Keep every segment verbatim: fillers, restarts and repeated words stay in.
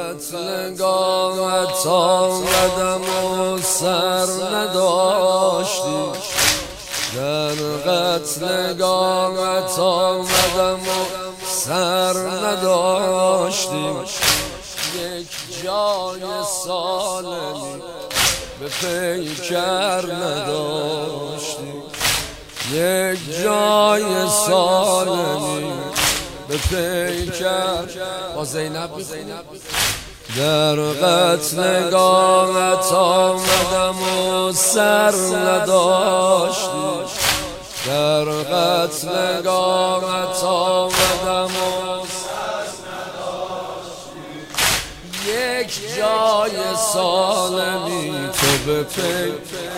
قتلگاهت آمدم و سر نداشتی، در قتلگاهت آمدم و سر نداشتی. یک جای سالمی به پیکر نداشتی، یک جای سالمی به پیکر. با زینب در قتلگاهت آمدم و سر نداشتی، در قتلگاهت آمدم و سر نداشتی. یک جای سالمی تو به پیکر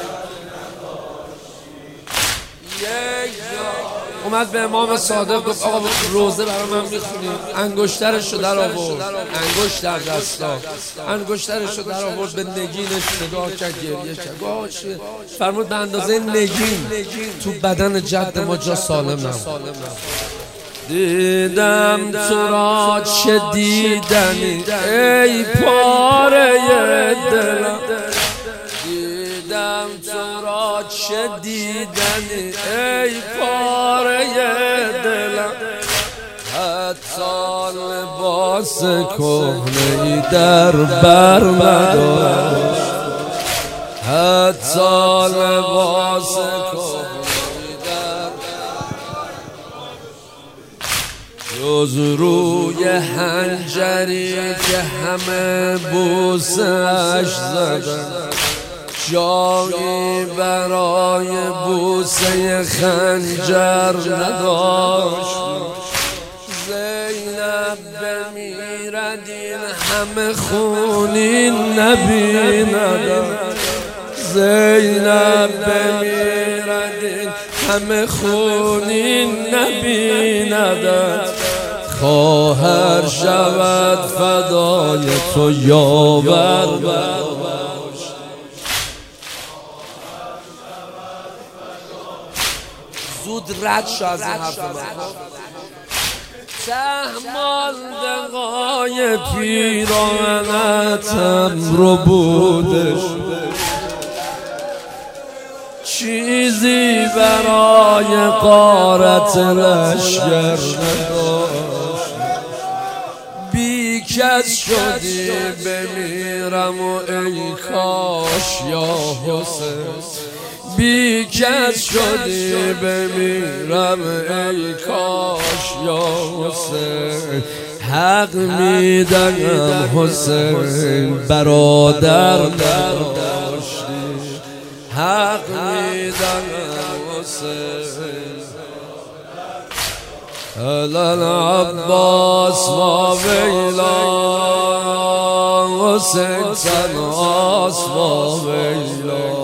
یک جای. اومد به امام صادق گفت آقا روزه برای من میخونی؟ انگشترش رو در آورد، انگشت در دستا، انگشترش رو در آورد، به نگینش نگاه کرد، گریه کرد. گفت چیه؟ فرمود به اندازه نگین تو بدن جد ما جا سالم نبود. دیدم تو را چه دیدنی ای پاره دلم، دیدم تو را چه دیدنی ای پاره دلم. حتی لباس کهنه‌ای در بر نداشت، حتی لباس کهنه‌ای در جز روی حنجری که همه بوسش زدن، جایی برای بوسه خنجر نداشت. زینب بمیرد این همه خونین نبیندم، زینب بمیرد این همه خونین نبیندم. خواهر شود فدای تو یاور زود رد شو از این حرف من. تحمال دقای پیرانتم رو بودش، چیزی برای غارت لشگر نداشت. بی کس شدی بمیرم و ای کاش یا حسین، بی کس شدی بمیرم ای کاش یا حسین. حق میدم حسین برادر نداشتی، حق میدم حسین. هلال عباس و ویلا حسین تنهاست و ویلا.